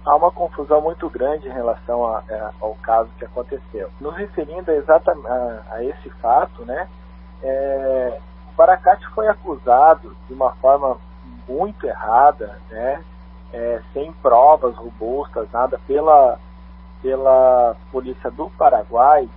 há uma confusão muito grande em relação ao caso que aconteceu. Nos referindo exatamente a esse fato, né, o Baracate foi acusado de uma forma muito errada, né, sem provas robustas, nada, pela polícia do Paraguai,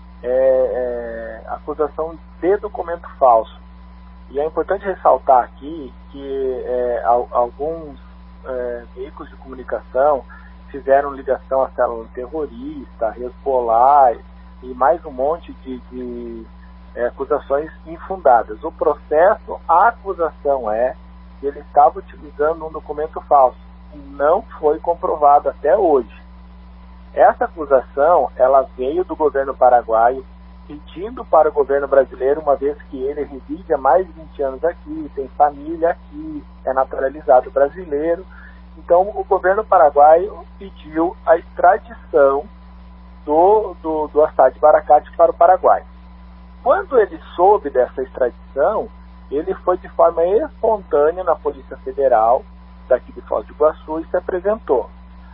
acusação de documento falso. E é importante ressaltar aqui que alguns veículos de comunicação fizeram ligação à célula terrorista, a Hezbollah e mais um monte de acusações infundadas. O processo, a acusação é que ele estava utilizando um documento falso. Não foi comprovado até hoje. Essa acusação, ela veio do governo paraguaio, pedindo para o governo brasileiro, uma vez que ele reside há mais de 20 anos aqui, tem família aqui, é naturalizado brasileiro. Então, o governo paraguaio pediu a extradição do Assad Baracate para o Paraguai. Quando ele soube dessa extradição, ele foi de forma espontânea na Polícia Federal daqui de Foz do Iguaçu e se apresentou.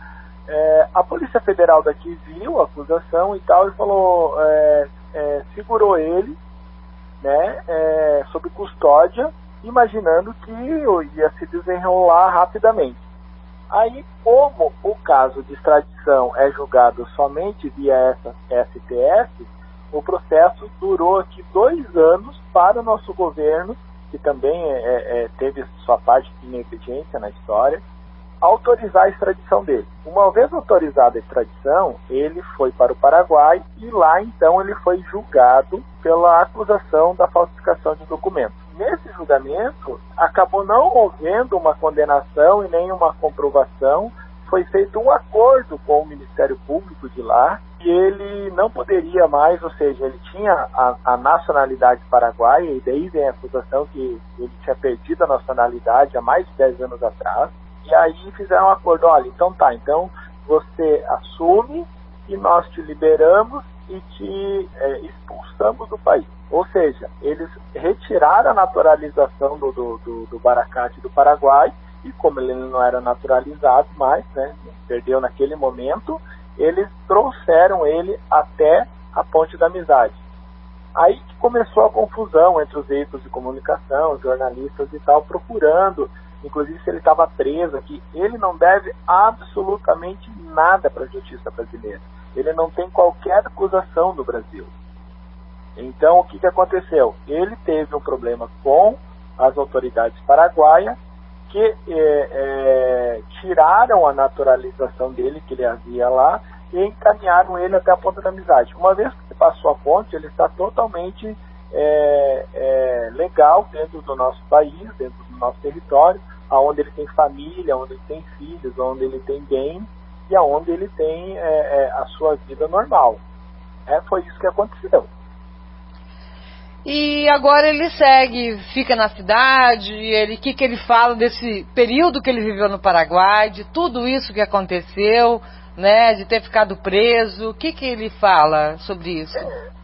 A Polícia Federal daqui viu a acusação e tal e falou, segurou ele, né, sob custódia, imaginando que ia se desenrolar rapidamente. Aí, como o caso de extradição é julgado somente via essa STF, o processo durou aqui 2 anos para o nosso governo, que também teve sua parte de negligência na história, autorizar a extradição dele. Uma vez autorizada a extradição, ele foi para o Paraguai e lá então ele foi julgado pela acusação da falsificação de documentos. Nesse julgamento, acabou não havendo uma condenação e nem uma comprovação, foi feito um acordo com o Ministério Público de lá, que ele não poderia mais, ou seja, ele tinha a nacionalidade paraguaia, e daí vem a acusação que ele tinha perdido a nacionalidade há mais de 10 anos atrás. E aí fizeram um acordo, olha, então tá, então você assume e nós te liberamos e te expulsamos do país. Ou seja, eles retiraram a naturalização do Baracate do Paraguai e como ele não era naturalizado mais, né, perdeu naquele momento, eles trouxeram ele até a Ponte da Amizade. Aí que começou a confusão entre os veículos de comunicação, os jornalistas e tal, procurando, inclusive se ele estava preso aqui. Ele não deve absolutamente nada para a justiça brasileira. Ele não tem qualquer acusação no Brasil. Então, o que aconteceu? Ele teve um problema com as autoridades paraguaias, que tiraram a naturalização dele, que ele havia lá, e encaminharam ele até a Ponta da Amizade. Uma vez que passou a ponte, ele está totalmente legal dentro do nosso país, dentro do nosso território, onde ele tem família, onde ele tem filhos, onde ele tem bem e onde ele tem a sua vida normal. Foi isso que aconteceu. E agora ele segue, fica na cidade, o que ele fala desse período que ele viveu no Paraguai, de tudo isso que aconteceu, né, de ter ficado preso, o que ele fala sobre isso?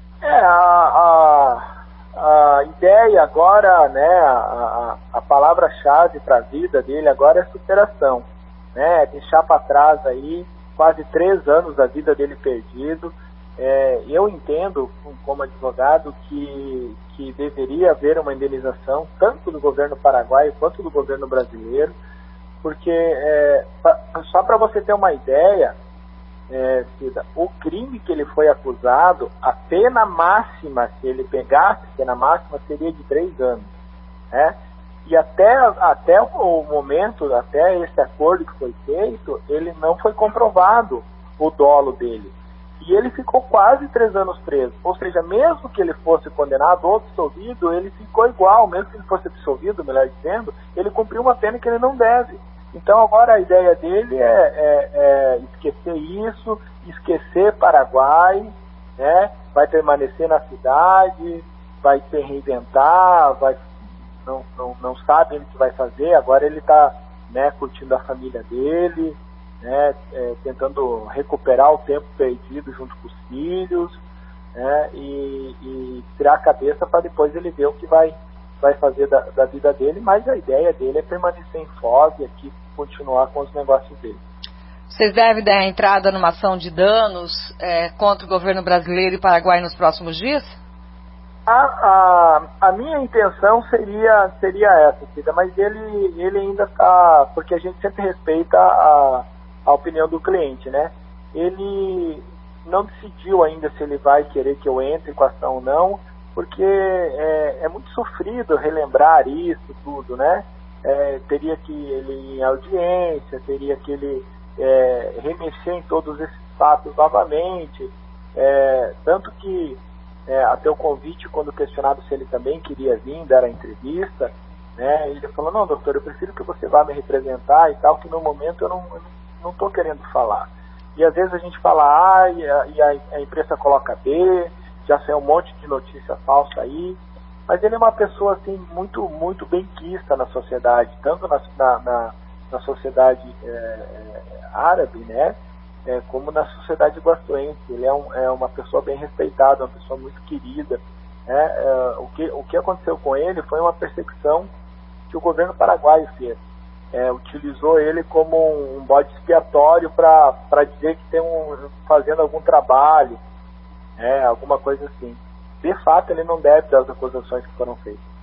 A ideia agora, né, a palavra-chave para a vida dele agora é superação, né, deixar para trás aí quase 3 anos da vida dele perdido. Eu entendo, como advogado, que deveria haver uma indenização, tanto do governo paraguaio quanto do governo brasileiro, porque, só para você ter uma ideia, Cida, o crime que ele foi acusado, a pena máxima, se ele pegasse, a pena máxima seria de 3 anos, né? E até o momento, até esse acordo que foi feito, ele não foi comprovado o dolo dele. E ele ficou quase 3 anos preso. Ou seja, mesmo que ele fosse condenado ou absolvido, ele ficou igual. Mesmo que ele fosse absolvido, melhor dizendo, ele cumpriu uma pena que ele não deve. Então agora a ideia dele é esquecer isso, esquecer Paraguai, né? Vai permanecer na cidade, vai se reinventar, não sabe o que vai fazer. Agora ele está, né, curtindo a família dele, né, tentando recuperar o tempo perdido junto com os filhos, né, e tirar a cabeça para depois ele ver o que vai fazer da vida dele, mas a ideia dele é permanecer em Foz e aqui continuar com os negócios dele. Vocês devem dar entrada numa ação de danos contra o governo brasileiro e Paraguai nos próximos dias? A minha intenção seria essa, Cida, mas ele ainda está, porque a gente sempre respeita a opinião do cliente, né? Ele não decidiu ainda se ele vai querer que eu entre com a ação ou não, porque é muito sofrido relembrar isso tudo, né? Teria que ele ir em audiência, teria que ele remexer em todos esses fatos novamente, tanto que até o convite, quando questionado se ele também queria vir dar a entrevista, né, ele falou, não, doutor, eu prefiro que você vá me representar e tal, que no momento eu não estou querendo falar. E às vezes a gente fala A e a imprensa coloca B, já saiu um monte de notícia falsa aí, mas ele é uma pessoa assim muito, muito benquista na sociedade, tanto na sociedade árabe, né, como na sociedade guastoense. Ele é uma pessoa bem respeitada, uma pessoa muito querida, né. O que aconteceu com ele foi uma perseguição que o governo paraguaio fez. Utilizou ele como um bode expiatório para dizer que tem fazendo algum trabalho, alguma coisa assim. De fato, ele não deve das acusações que foram feitas.